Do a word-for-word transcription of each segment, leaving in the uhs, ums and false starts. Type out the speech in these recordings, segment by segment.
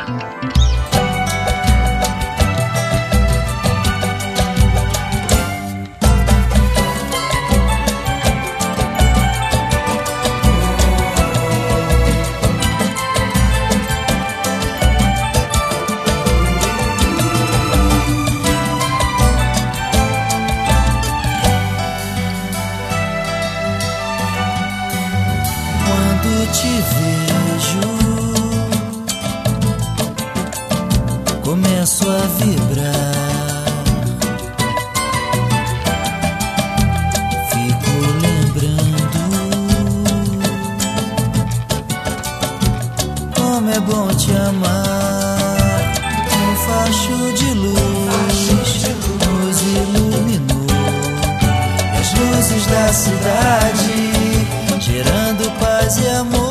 Te vejo, começo a vibrar, fico lembrando como é bom te amar. Um facho de luz nos iluminou, e as luzes da cidade gerando paz e amor.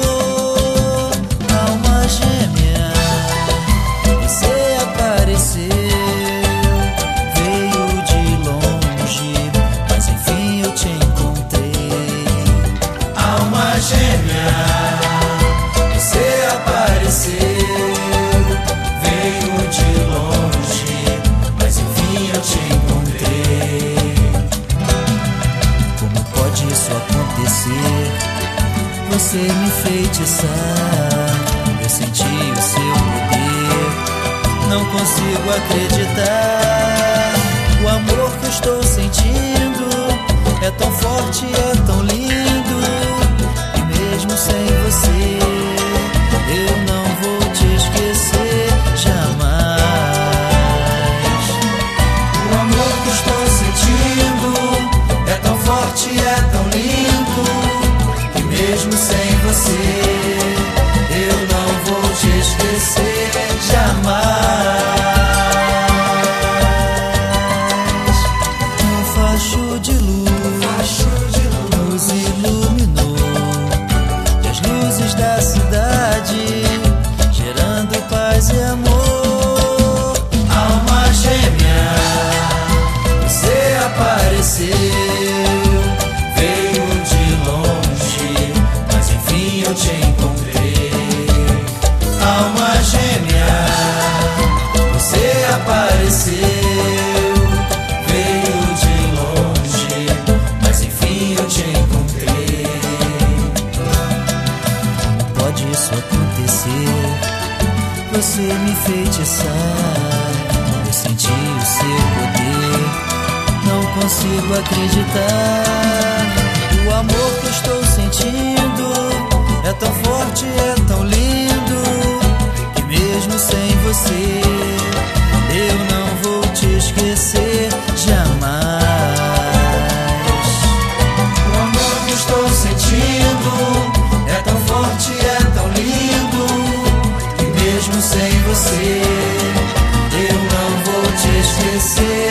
Alma gêmea, você apareceu, veio de longe, mas enfim eu te encontrei. Alma gêmea, você apareceu, veio de longe, mas enfim eu te encontrei. Como pode isso acontecer? Você me enfeitiçar, eu senti o seu poder, não consigo acreditar. O amor que eu estou sentindo é tão forte, é tão lindo, e mesmo sem você eu não vou te esquecer jamais. O amor que eu estou sentindo é tão forte, é tão lindo, mesmo sem você, eu não vou te esquecer jamais. Um facho de luz nos iluminou, e as luzes da cidade gerando paz e amor. Alma gêmea, você apareceu, veio de longe, eu te encontrei. Alma gêmea, você apareceu, veio de longe, mas enfim eu te encontrei. Como pode isso acontecer? Você me enfeitiçar, eu senti o seu poder, não consigo acreditar. O amor que eu estou sentindo é tão forte, é tão lindo, que mesmo sem você eu não vou te esquecer jamais. O amor que estou sentindo é tão forte, é tão lindo, que mesmo sem você eu não vou te esquecer.